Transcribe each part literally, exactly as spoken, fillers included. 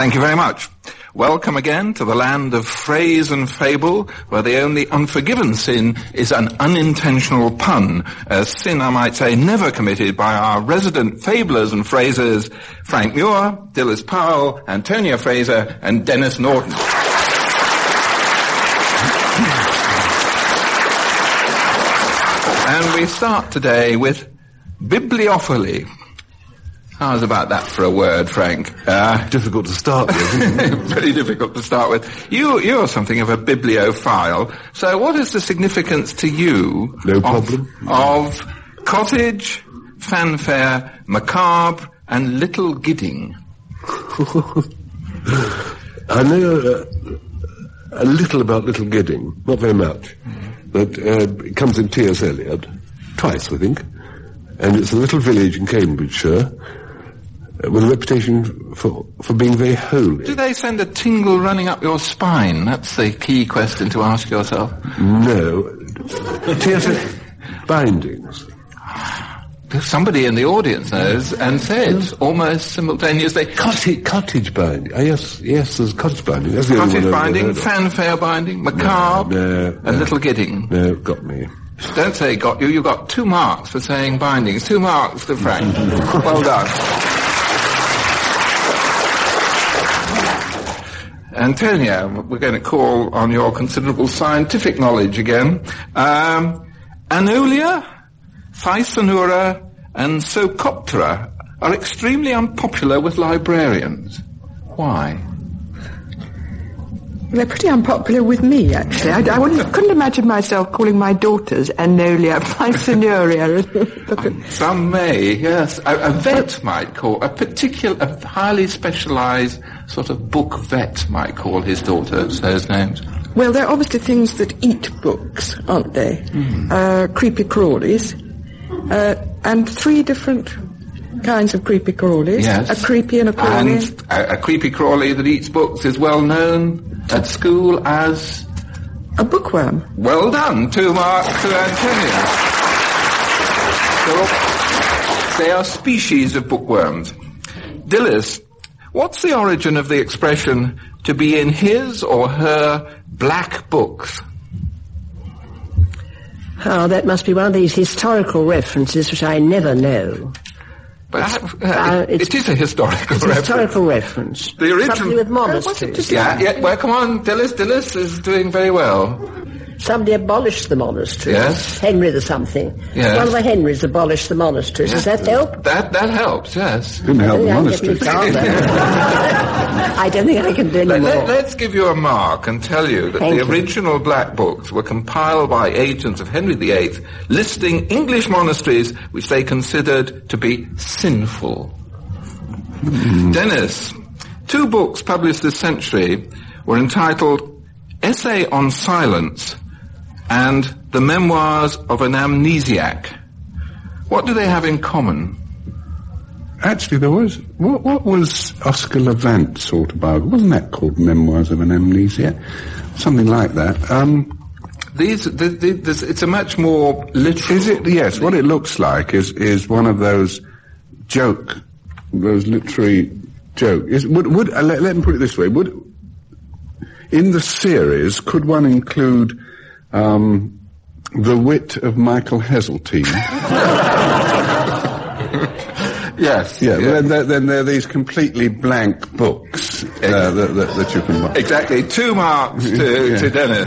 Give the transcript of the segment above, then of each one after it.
Thank you very much. Welcome again to the land of phrase and fable, where the only unforgiven sin is an unintentional pun, a sin, I might say, never committed by our resident fablers and phrasers, Frank Muir, Dilys Powell, Antonia Fraser, and Denis Norton. And we start today with bibliophily. How's about that for a word, Frank? Uh, difficult to start with, isn't it? Very difficult to start with. You, you're something of a bibliophile. So what is the significance to you no of, problem. of cottage, fanfare, macabre, and little gidding? I know uh, a little about Little Gidding, not very much, but uh, it comes in T S Eliot, twice, I think, and it's a little village in Cambridgeshire, with a reputation for, for being very holy. Do they send a tingle running up your spine? That's the key question to ask yourself. No. T S Eliot bindings. Somebody in the audience knows and said yeah. almost simultaneously. Cottage, cottage binding. Oh, yes, yes, there's cottage binding. That's the cottage only one binding, fanfare binding, macabre, no, no, and no. little gidding. No, got me. Don't say got you. You got two marks for saying bindings. Two marks to Frank. Well done. Antonia, we're going to call on your considerable scientific knowledge again. Um, Anolia, Thysanura, and Socotra are extremely unpopular with librarians. Why? They're pretty unpopular with me, actually. I, I wouldn't, couldn't imagine myself calling my daughters Anolia, Thysanuria. Some may, yes. A, a vet might call, a particular, a highly specialised sort of book vet might call his daughters those names. Well, they're obviously things that eat books, aren't they? Mm. Uh, creepy crawlies, uh, and three different kinds of creepy crawlies. Yes. A creepy and a crawly. And a, a creepy crawly that eats books is well known at school as a bookworm. Well done. Two marks to Antonia. They are species of bookworms. Dilys, what's the origin of the expression to be in his or her black books? Oh, that must be one of these historical references which I never know. But uh, uh, it, it is a historical it's a reference. historical reference. The original... Something with monasteries. Yeah, yeah, well, come on, Dilys, Dilys is doing very well. Somebody abolished the monasteries. Yes. Henry the something. Yes. One of the Henrys abolished the monasteries. Yes. Does that help? That that helps, yes. Didn't help the monasteries. I don't think I can do any let, more. Let, let's give you a mark and tell you that Thank the you. original black books were compiled by agents of Henry the Eighth, listing English monasteries which they considered to be sinful. Mm. Denis, two books published this century were entitled Essay on Silence and The Memoirs of an Amnesiac. What do they have in common? Actually, there was... What, what was Oscar Levant's autobiography? Wasn't that called Memoirs of an Amnesiac? Something like that. Um, These, the, the, this, it's a much more literal... Is it? Yes, what it looks like is, is one of those joke, those literary joke. Is, would, would, uh, let, let me put it this way. Would, in the series, could one include um, The Wit of Michael Heseltine? Yes. Yeah, yeah. Then, there, then there are these completely blank books uh, that, that, that you can buy. Exactly. Two marks to, yeah. to Denis.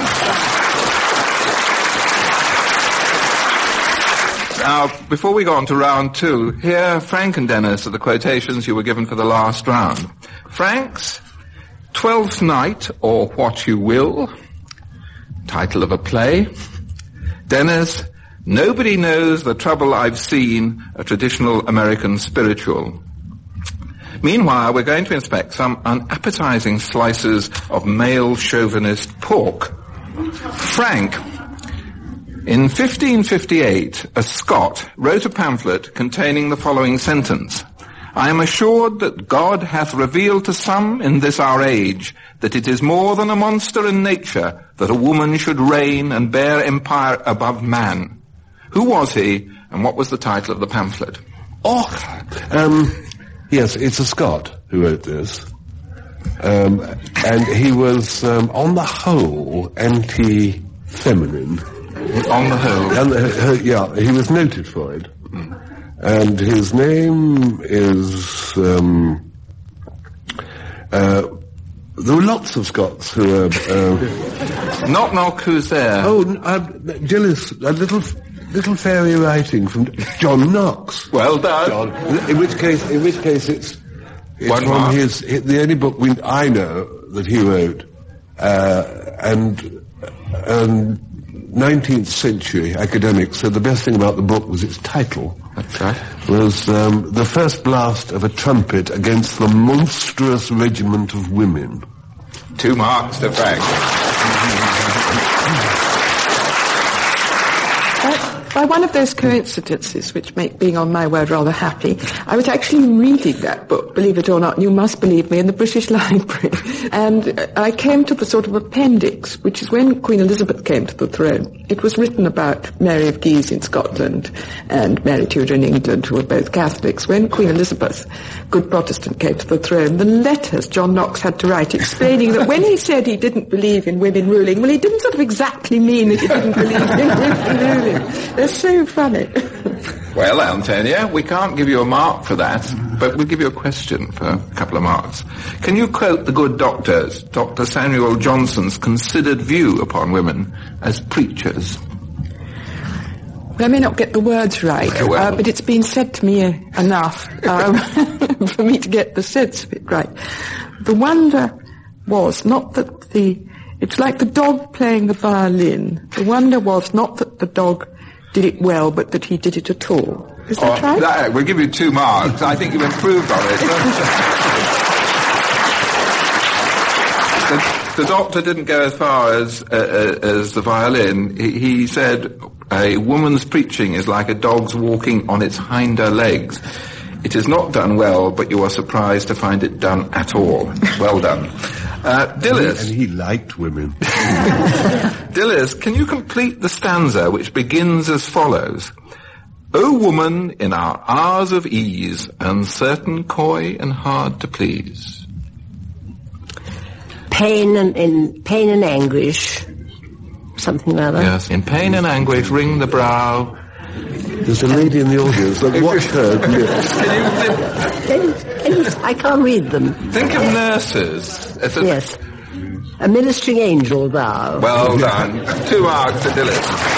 Now, before we go on to round two, here Frank and Denis are the quotations you were given for the last round. Frank's Twelfth Night, or What You Will, title of a play. Denis, Nobody Knows the Trouble I've Seen, a traditional American spiritual. Meanwhile, we're going to inspect some unappetizing slices of male chauvinist pork. Frank, in fifteen fifty-eight, a Scot wrote a pamphlet containing the following sentence. I am assured that God hath revealed to some in this our age that it is more than a monster in nature that a woman should reign and bear empire above man. Who was he, and what was the title of the pamphlet? Oh, um, yes, it's a Scot who wrote this. Um, and he was, um, on the whole, anti-feminine. On the whole? And, uh, uh, yeah, he was noted for it. Mm. And his name is... Um, uh, there were lots of Scots who were... Uh, Knock Knock, who's there? Oh, uh, Gillis, a little... Little fairy writing from John Knox. Well done. John. In which case, in which case, it's, it's One from mark. his, his the only book we, I know that he wrote, uh, and and nineteenth century academics said the best thing about the book was its title. That's right. Was um, the first blast of a trumpet against the monstrous regiment of women. Two marks to Frank. By one of those coincidences which make being on my word rather happy, I was actually reading that book, believe it or not, you must believe me, in the British Library. And I came to the sort of appendix, which is when Queen Elizabeth came to the throne. It was written about Mary of Guise in Scotland and Mary Tudor in England, who were both Catholics. When Queen Elizabeth, good Protestant, came to the throne, the letters John Knox had to write explaining that when he said he didn't believe in women ruling, well, he didn't sort of exactly mean that he didn't believe in women ruling. They're so funny. Well, Antonia, we can't give you a mark for that, but we'll give you a question for a couple of marks. Can you quote the good doctor's, Doctor Samuel Johnson's considered view upon women as preachers? I may not get the words right, Very well. uh, but it's been said to me uh, enough um, for me to get the sense of it right. The wonder was not that the... It's like the dog playing the violin. The wonder was not that the dog did it well, but that he did it at all. Is that oh, right? That, we'll give you two marks. I think you've improved on it. the, the doctor didn't go as far as uh, uh, as the violin. He, he said a woman's preaching is like a dog's walking on its hinder legs. It is not done well, but you are surprised to find it done at all. Well done. Uh, Dillis. And he liked women. Dillis, can you complete the stanza which begins as follows? O woman, in our hours of ease, uncertain, coy, and hard to please. Pain and in pain and anguish, something like that. Yes, in pain and anguish, wring the brow. There's a lady in the audience that watched her lips. Can you think, Any, any, I can't read them. think of nurses. It's a, Yes. A ministering angel, thou. Well done. Two marks to Dillis.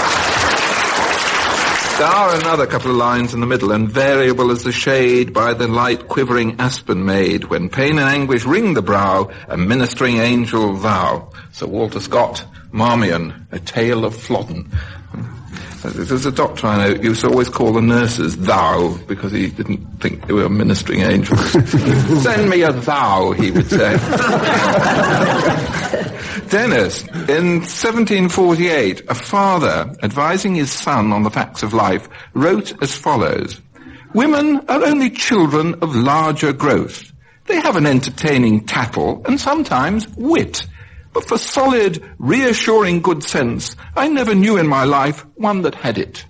There are another couple of lines in the middle, and variable as the shade by the light quivering aspen made, when pain and anguish wring the brow, a ministering angel thou. Sir Walter Scott, Marmion, A Tale of Flodden. There's a doctor I know used to always call the nurses thou, because he didn't think they were ministering angels. Send me a thou, he would say. Dennis, in seventeen forty-eight, a father, advising his son on the facts of life, wrote as follows: Women are only children of larger growth. They have an entertaining tattle and sometimes wit. But for solid, reassuring good sense, I never knew in my life one that had it.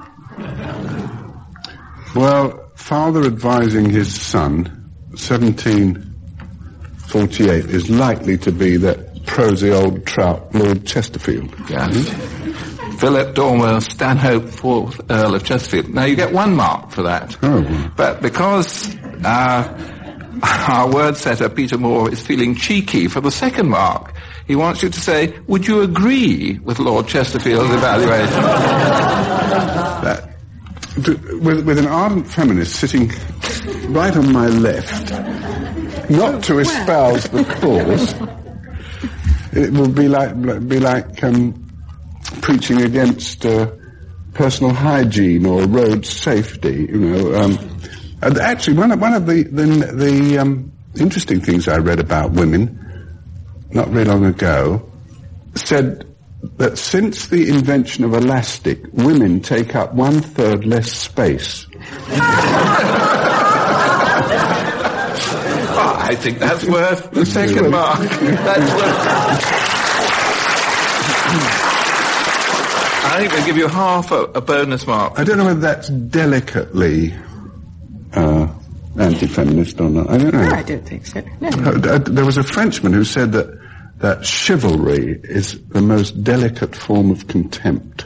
Well, father advising his son, seventeen forty-eight, is likely to be that prosy old trout, Lord Chesterfield. Yes. Mm-hmm. Philip Dormer Stanhope, fourth Earl of Chesterfield. Now, you get one mark for that. Oh. But because uh, our word setter, Peter Moore, is feeling cheeky for the second mark, he wants you to say, would you agree with Lord Chesterfield's evaluation? That, to, with, with an ardent feminist sitting right on my left, not to espouse the cause, it would be like be like um, preaching against uh, personal hygiene or road safety. You know, um, and actually, one of one of the the, the um, interesting things I read about women not very long ago said that since the invention of elastic, women take up one third less space. Oh, I think that's worth the second mark. That's worth... I think we'll give you half a, a bonus mark. I don't know whether that's delicately uh, anti-feminist or not. I don't know. No, I don't think so. No. Uh, there was a Frenchman who said that that chivalry is the most delicate form of contempt.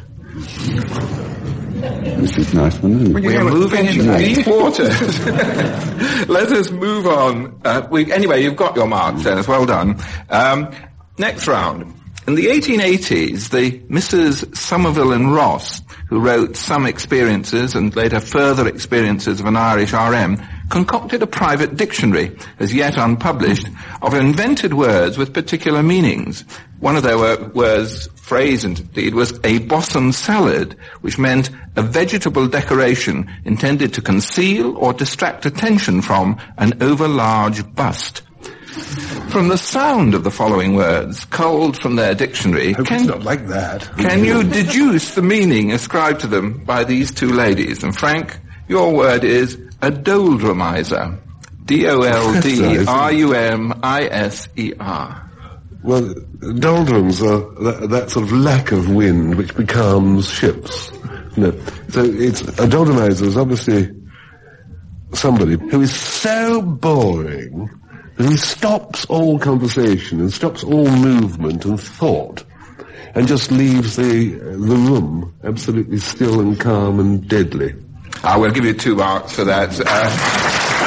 This is a nice one, isn't it? We're moving into deep waters. Let us move on. Uh, we, anyway, you've got your marks, Dennis. Well done. Um, next round. In the eighteen eighties, the Missus Somerville and Ross, who wrote Some Experiences and later Further Experiences of an Irish R M, concocted a private dictionary, as yet unpublished, of invented words with particular meanings. One of their wor- words, phrase indeed, was a bosom salad, which meant a vegetable decoration intended to conceal or distract attention from an overlarge bust. From the sound of the following words, culled from their dictionary, Hope can, it's not like that. can you deduce the meaning ascribed to them by these two ladies? And Frank, your word is a doldrumizer. D O L D R U M I S E R. Well, doldrums are that, that sort of lack of wind which becomes ships. You know, so it's a doldrumizer is obviously somebody who is so boring that he stops all conversation and stops all movement and thought, and just leaves the the room absolutely still and calm and deadly. I will give you two marks for that. Uh,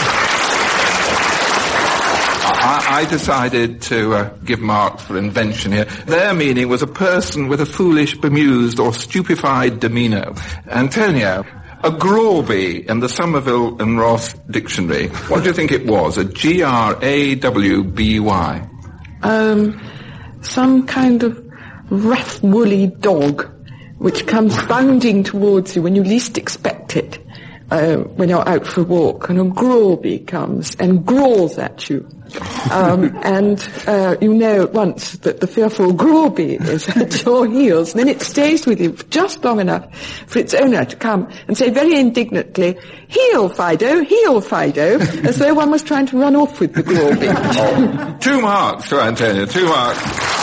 I, I decided to uh, give marks for invention here. Their meaning was a person with a foolish, bemused, or stupefied demeanour. Antonio, a Grawby in the Somerville and Ross dictionary. What do you think it was? A G R A W B Y? Um, some kind of rough, woolly dog which comes bounding towards you when you least expect it, uh, when you're out for a walk, and a Grawby comes and growls at you. Um, and uh, you know at once that the fearful Grawby is at your heels, and then it stays with you just long enough for its owner to come and say very indignantly, "Heel, Fido, heel, Fido," as though one was trying to run off with the Grawby. Oh, two marks to Antonio, two marks.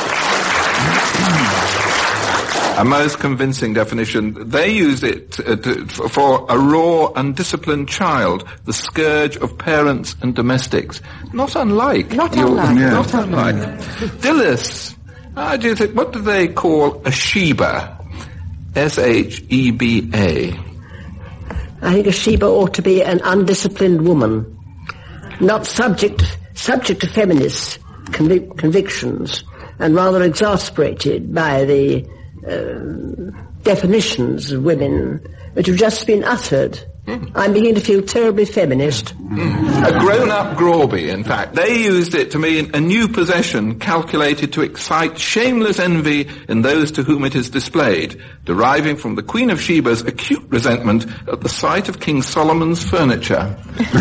A most convincing definition. They use it uh, to, for a raw, undisciplined child, the scourge of parents and domestics. Not unlike. Not your, unlike. Yeah. Not unlike. Dilys, how do you think, what do they call a Sheba? S H E B A. I think a Sheba ought to be an undisciplined woman, not subject subject to feminist convic- convictions, and rather exasperated by the Uh, definitions of women which have just been uttered. Mm. I'm beginning to feel terribly feminist. Mm. A grown-up Grawby, in fact. They used it to mean a new possession calculated to excite shameless envy in those to whom it is displayed, deriving from the Queen of Sheba's acute resentment at the sight of King Solomon's furniture.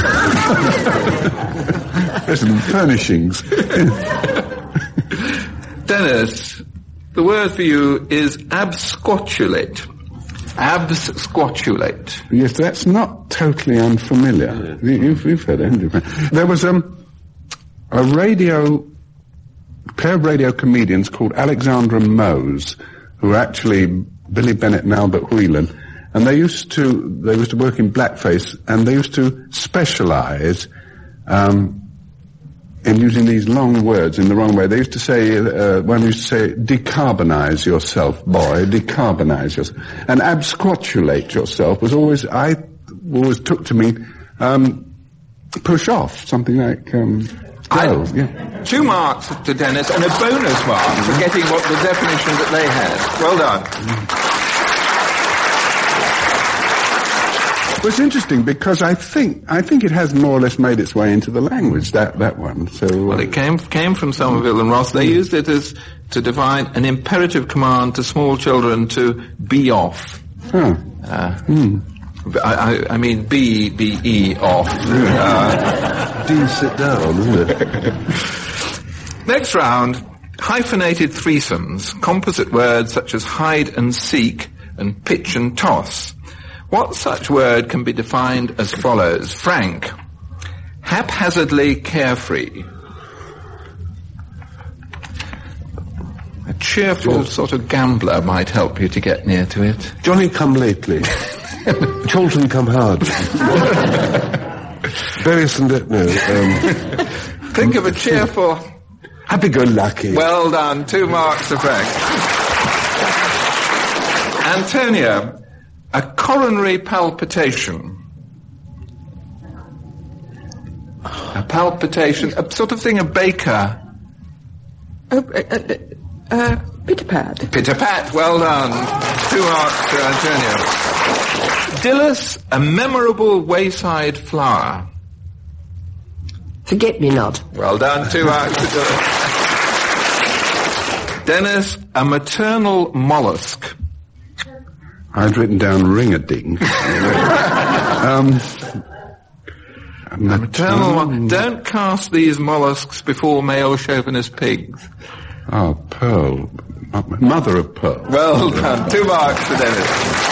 Listen, furnishings. Dennis, the word for you is absquatulate. Absquatulate. Yes, that's not totally unfamiliar. Yeah. You've, you've heard it, haven't you? There was um, a radio, pair of radio comedians called Alexandra Mose, who were actually Billy Bennett and Albert Whelan, and they used to, they used to work in blackface, and they used to specialise, um, in using these long words in the wrong way. They used to say, uh, one used to say, decarbonise yourself, boy, decarbonise yourself. And absquatulate yourself was always, I always took to mean, um, push off, something like, um, go, I, yeah. Two marks to Dennis and a bonus mark for getting what the definition that they had. Well done. Mm. Well, it's interesting because I think I think it has more or less made its way into the language, that that one. So uh, well, it came came from Somerville and Ross. They used it as to define an imperative command to small children to be off. Huh. Uh, mm. I, I, I mean B B E off. Uh, Do sit down, isn't it? Next round, hyphenated threesomes, composite words such as hide and seek and pitch and toss. What such word can be defined as follows? Frank, haphazardly carefree. A cheerful yes. sort of gambler might help you to get near to it. Johnny come lately. Children come hard. Bury some debt, no. Um, Think of a cheerful... Happy-go-lucky. Well done. Two marks to Frank. Antonia, a coronary palpitation. A palpitation, a sort of thing a baker... Oh, uh, uh, uh, pitter-pat. Pitter-pat, well done. Two marks to Antonia. Dilys, a memorable wayside flower. Forget-me-not. Well done, two marks to Dilys. Dennis, a maternal mollusk. I'd written down ring-a-ding. um, a maternal mo- Don't cast these mollusks before male chauvinist pigs. Oh, Pearl. Mother of Pearl. Well done. Two marks for Dennis.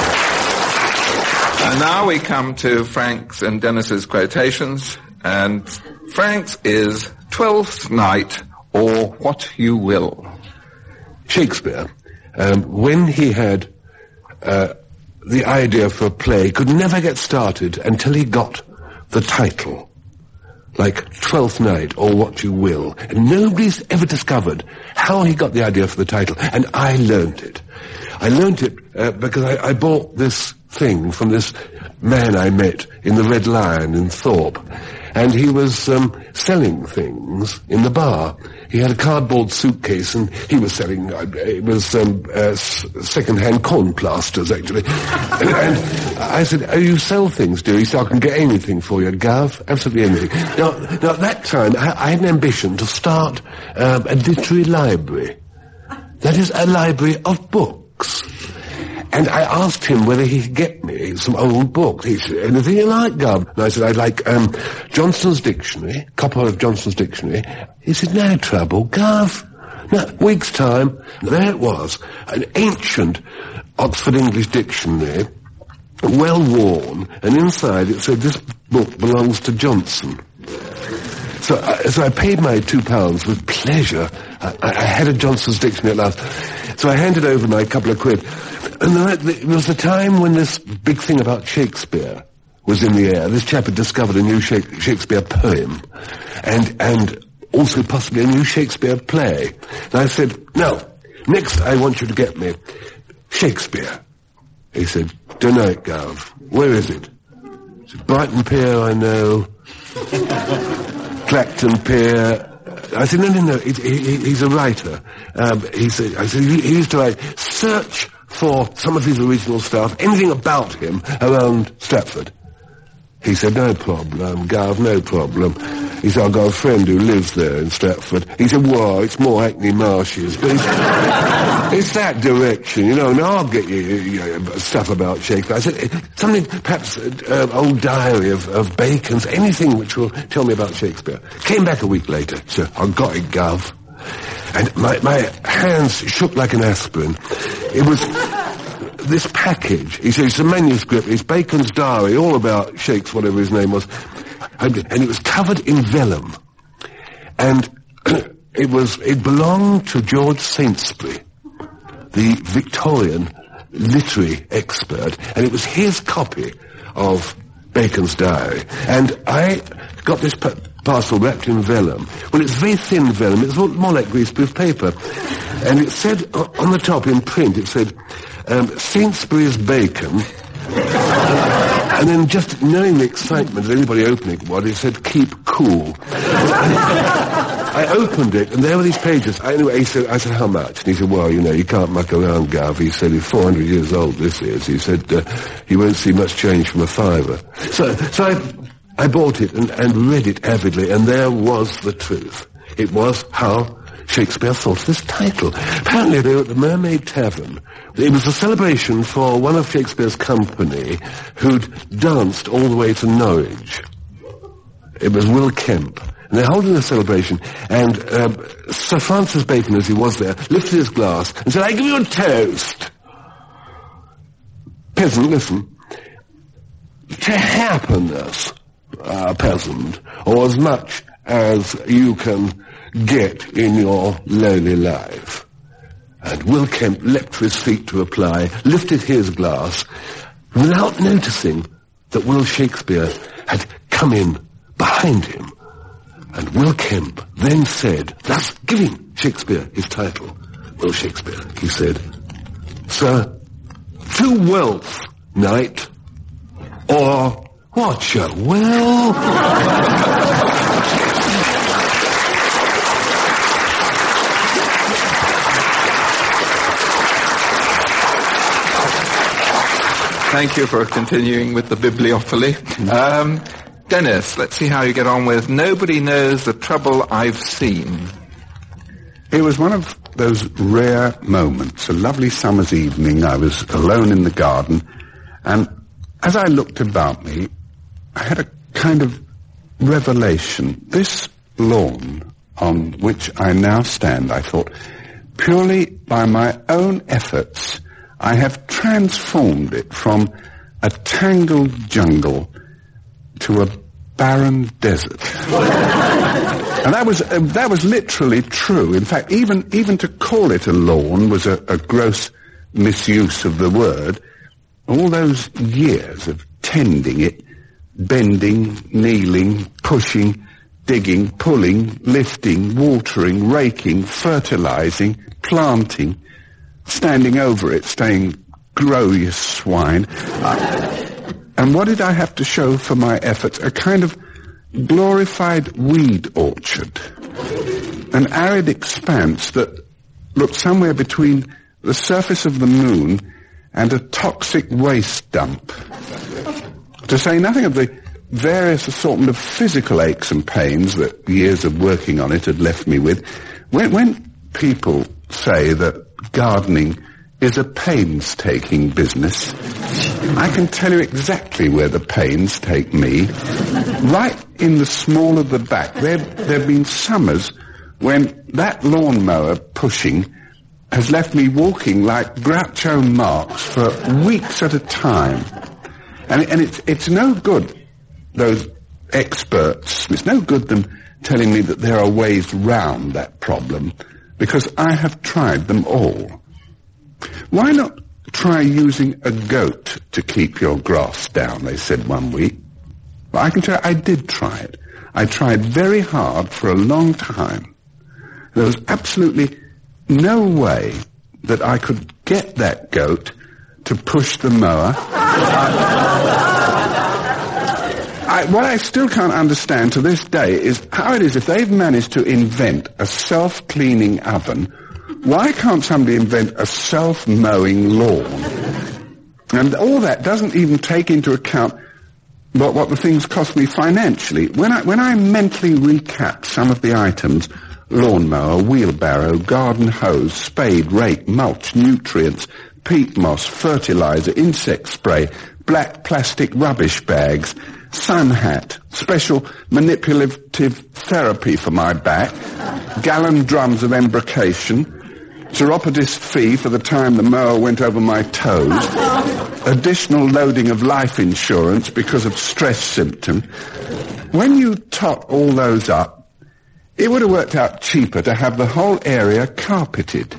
And now we come to Frank's and Dennis's quotations. And Frank's is Twelfth Night, or What You Will. Shakespeare, um, when he had uh, the idea for a play, could never get started until he got the title. Like Twelfth Night, or What You Will. And nobody's ever discovered how he got the idea for the title. And I learned it. I learned it uh, because I, I bought this thing from this man I met in the Red Lion in Thorpe. And he was um, selling things in the bar. He had a cardboard suitcase, and he was selling, uh, it was um, uh, s- second-hand corn plasters, actually. and, and I said, oh, you sell things, do you? He said, I can get anything for you, Gov, absolutely anything. Now, now at that time, I, I had an ambition to start um, a literary library. That is, a library of books. And I asked him whether he could get me some old books. He said, anything you like, Gov? And I said, I'd like um, Johnson's Dictionary, a copy of Johnson's Dictionary. He said, no trouble, Gov. No, week's time. And there it was, an ancient Oxford English Dictionary, well worn, and inside it said, this book belongs to Johnson. So, uh, so I paid my two pounds with pleasure. I, I had a Johnson's Dictionary at last. So I handed over my couple of quid. And the, it was the time when this big thing about Shakespeare was in the air. This chap had discovered a new Shakespeare poem, and and also possibly a new Shakespeare play. And I said, no, next I want you to get me Shakespeare. He said, don't know it, Gov. Where is it? I said, Brighton Pier, I know. Clacton Pier. I said, no, no, no, he, he, he's a writer. Um, he said, I said, he, he used to write, search for some of his original stuff, anything about him around Stratford. He said, no problem, Gov, no problem. He said, I've got a friend who lives there in Stratford. He said, well, it's more Hackney Marshes, but it's, it's that direction, you know, and I'll get you, you know, stuff about Shakespeare. I said, something, perhaps, uh, old diary of, of Bacon's, anything which will tell me about Shakespeare. Came back a week later, so I got it, Gov. And my, my hands shook like an aspirin. It was this package. He said, it's a manuscript, it's Bacon's diary, all about Shakespeare, whatever his name was. And it was covered in vellum. And it was, it belonged to George Saintsbury, the Victorian literary expert. And it was his copy of Bacon's diary. And I got this pa- parcel wrapped in vellum. Well, it's very thin vellum. It's more like greaseproof paper. And it said on the top in print, it said, um, Saintsbury's Bacon. And then just knowing the excitement of anybody opening one, it said, keep cool. I opened it, and there were these pages. I, anyway, he said, I said, how much? And he said, well, you know, you can't muck around, Gov. He said, he's four hundred years old, this is. He said, uh, you won't see much change from a fiver. So, so I, I bought it and, and read it avidly, and there was the truth. It was how Shakespeare thought of this title. Apparently they were at the Mermaid Tavern. It was a celebration for one of Shakespeare's company who'd danced all the way to Norwich. It was Will Kemp. And they're holding a celebration, and uh, Sir Francis Bacon, as he was there, lifted his glass and said, I give you a toast. Peasant, listen. To happiness, uh, peasant, or as much as you can get in your lowly life. And Will Kemp leapt to his feet to reply, lifted his glass, without noticing that Will Shakespeare had come in behind him. And Will Kemp then said, thus giving Shakespeare his title, Will Shakespeare, he said, "Sir, to wealth, knight, or what you will." Thank you for continuing with the bibliophily. Um, Dennis, let's see how you get on with Nobody Knows the Trouble I've Seen. It was one of those rare moments, a lovely summer's evening. I was alone in the garden, and as I looked about me, I had a kind of revelation. This lawn on which I now stand, I thought, purely by my own efforts, I have transformed it from a tangled jungle to a barren desert. And that was uh, that was literally true. In fact, even even to call it a lawn was a, a gross misuse of the word. All those years of tending it, bending, kneeling, pushing, digging, pulling, lifting, watering, raking, fertilizing, planting, standing over it, saying, "Grow, you swine." Uh, and what did I have to show for my efforts? A kind of glorified weed orchard. An arid expanse that looked somewhere between the surface of the moon and a toxic waste dump. To say nothing of the various assortment of physical aches and pains that years of working on it had left me with. When, when people say that gardening is a painstaking business, I can tell you exactly where the pains take me. Right in the small of the back, there there have been summers when that lawnmower pushing has left me walking like Groucho Marx for weeks at a time. And, and it's, it's no good, those experts, it's no good them telling me that there are ways round that problem, because I have tried them all. Why not try using a goat to keep your grass down, they said one week. But I can tell you, I did try it. I tried very hard for a long time. There was absolutely no way that I could get that goat to push the mower. I, what I still can't understand to this day is how it is, if they've managed to invent a self-cleaning oven, why can't somebody invent a self-mowing lawn? And all that doesn't even take into account what, what the things cost me financially. When I, when I mentally recap some of the items, lawnmower, wheelbarrow, garden hose, spade, rake, mulch, nutrients, peat moss, fertilizer, insect spray, black plastic rubbish bags, sun hat, special manipulative therapy for my back, gallon drums of embrocation, chiropodist fee for the time the mower went over my toes, additional loading of life insurance because of stress symptom. When you tot all those up, it would have worked out cheaper to have the whole area carpeted.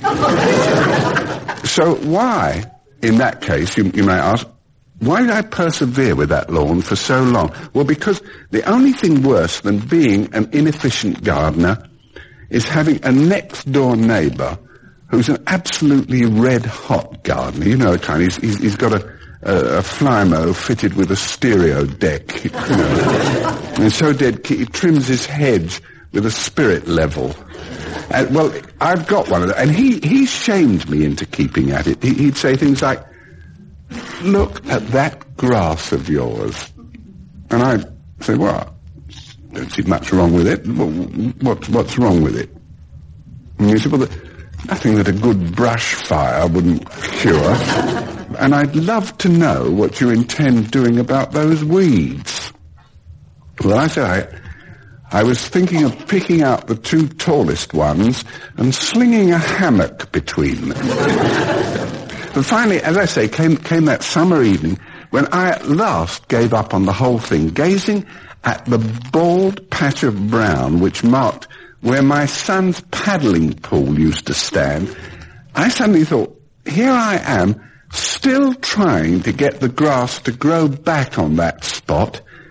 So why, in that case, you, you may ask, why did I persevere with that lawn for so long? Well, because the only thing worse than being an inefficient gardener is having a next-door neighbour who's an absolutely red-hot gardener. You know the kind. He's, he's, he's got a, a, a Flymo fitted with a stereo deck, you know. And so dead, he trims his hedge with a spirit level. And, well, I've got one of them. And he, he shamed me into keeping at it. He, he'd say things like, "Look at that grass of yours." And I'd say, "Well, I don't see much wrong with it. What, what's wrong with it?" And he said, "Well, the, nothing that a good brush fire wouldn't cure. And I'd love to know what you intend doing about those weeds." Well, I said, I, I was thinking of picking out the two tallest ones and slinging a hammock between them. But finally, as I say, came, came that summer evening when I at last gave up on the whole thing, gazing at the bald patch of brown which marked where my son's paddling pool used to stand. I suddenly thought, here I am, still trying to get the grass to grow back on that spot,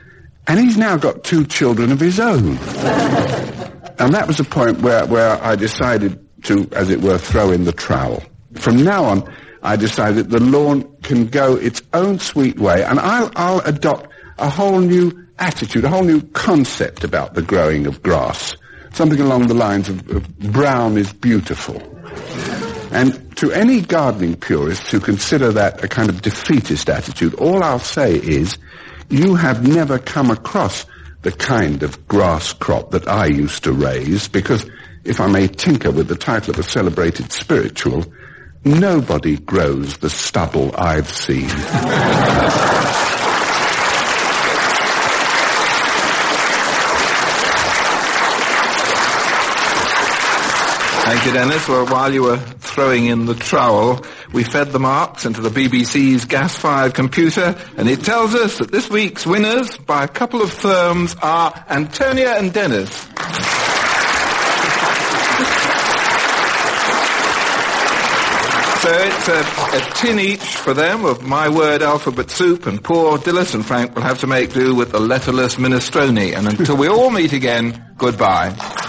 And he's now got two children of his own. And that was a point where, where I decided to, as it were, throw in the trowel. From now on, I decided the lawn can go its own sweet way, and I'll, I'll adopt a whole new attitude, a whole new concept about the growing of grass. Something along the lines of, of brown is beautiful. And to any gardening purists who consider that a kind of defeatist attitude, all I'll say is, you have never come across the kind of grass crop that I used to raise, because, if I may tinker with the title of a celebrated spiritual, nobody grows the stubble I've seen. Thank you, Dennis. Well, while you were throwing in the trowel, we fed the marks into the B B C's gas-fired computer, and it tells us that this week's winners, by a couple of firms, are Antonia and Dennis. So it's a, a tin each for them of My Word alphabet soup, and poor Dilys and Frank will have to make do with the letterless minestrone. And until we all meet again, goodbye.